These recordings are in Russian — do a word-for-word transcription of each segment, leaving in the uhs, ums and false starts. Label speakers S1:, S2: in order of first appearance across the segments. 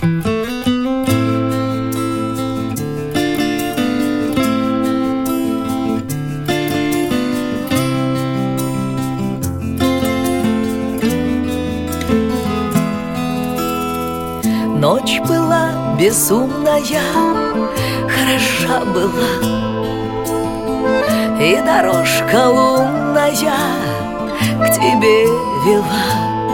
S1: Ночь была безумная, хороша была, и дорожка лунная к тебе вела.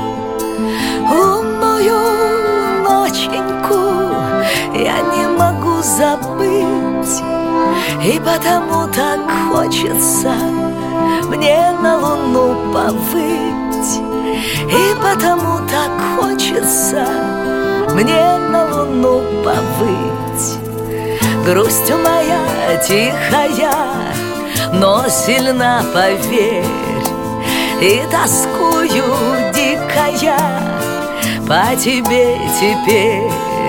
S1: Лунную ноченьку я не могу забыть, и потому так хочется мне на луну повыть, и потому так хочется мне на луну повыть. Грусть моя тихая, но сильна, поверь, и тоскую дикая по тебе теперь.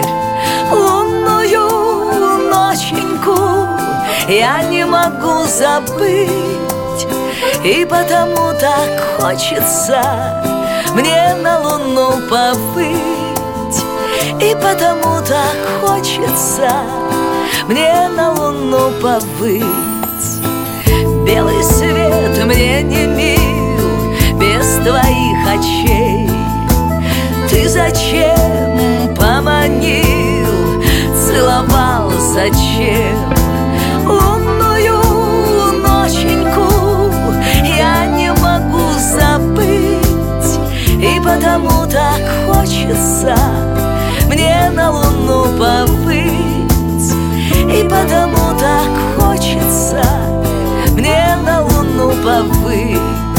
S1: Лунную ноченьку я не могу забыть, и потому так хочется мне на луну повыть, и потому так хочется мне на луну повыть. Белый свет мне не мил без твоих очей. Ты зачем поманил, целовал зачем? Лунную ноченьку я не могу забыть, и потому так хочется мне на луну повыть, и потому так хочется мне на луну повыть.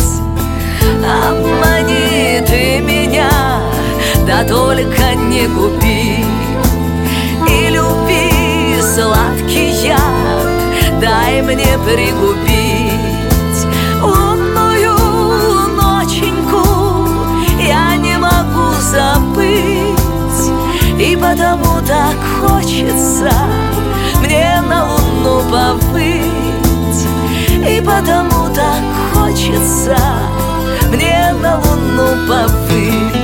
S1: Обмани ты меня, да только не губи, и люби сладкий яд, дай мне пригубить. Лунную ноченьку я не могу забыть, и потому так хочется мне на луну повыть, и потому так хочется мне на луну повыть.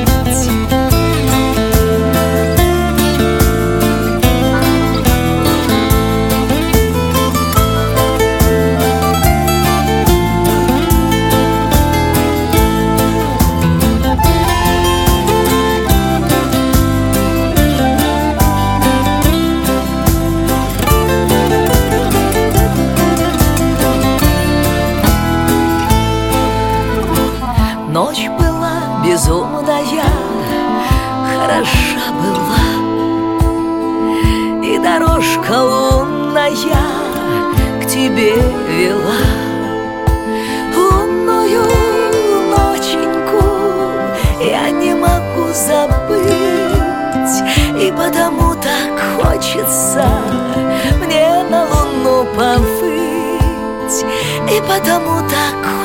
S1: Ночь была безумная, хороша была, и дорожка лунная к тебе вела. Лунную ноченьку я не могу забыть, и потому так хочется мне на луну повыть, и потому так